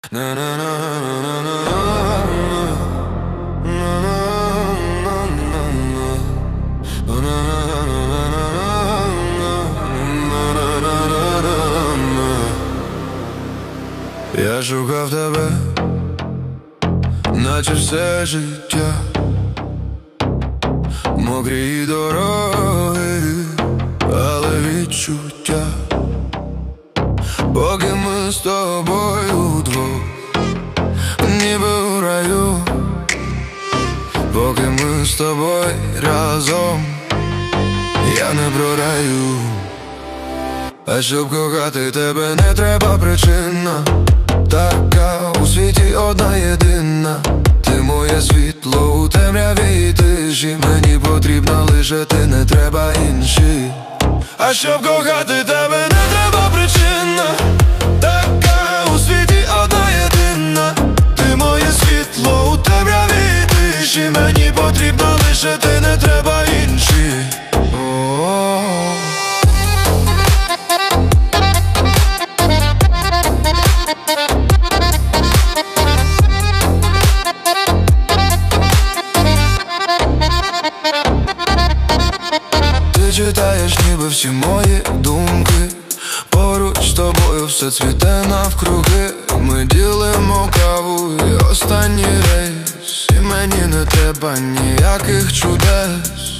Я шукав тебе, наче все життя, мокрі дороги, але відчуття, поки ми з тобою вдвох, ніби у раю, поки ми з тобою разом, я не програю. А щоб кохати тебе не треба причина, така у світі одна єдина. Ти моє світло у темряві і тиші, мені потрібна лише ти, не треба інші. А щоб кохати тебе не треба причина, така у світі одна єдина. Ти моє світло у темряві і тиші, мені потрібна лише ти, не треба інші. Ти читаєш ніби всі мої думки, поруч з тобою все цвіте навкруги. Ми ділимо каву і останній рейс, і мені не треба ніяких чудес.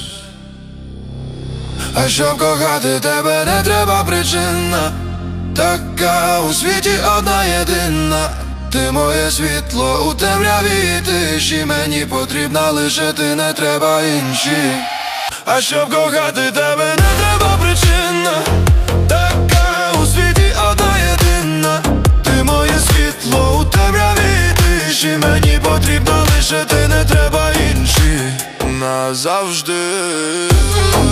А щоб кохати тебе не треба причина, така у світі одна єдина. Ти моє світло у темряві і тиші, мені потрібна лише ти, не треба інші. А щоб кохати тебе не треба причина, така у світі одна єдина. Ти моє світло у темряві і тиші, мені потрібна лише ти, не треба інші. Назавжди.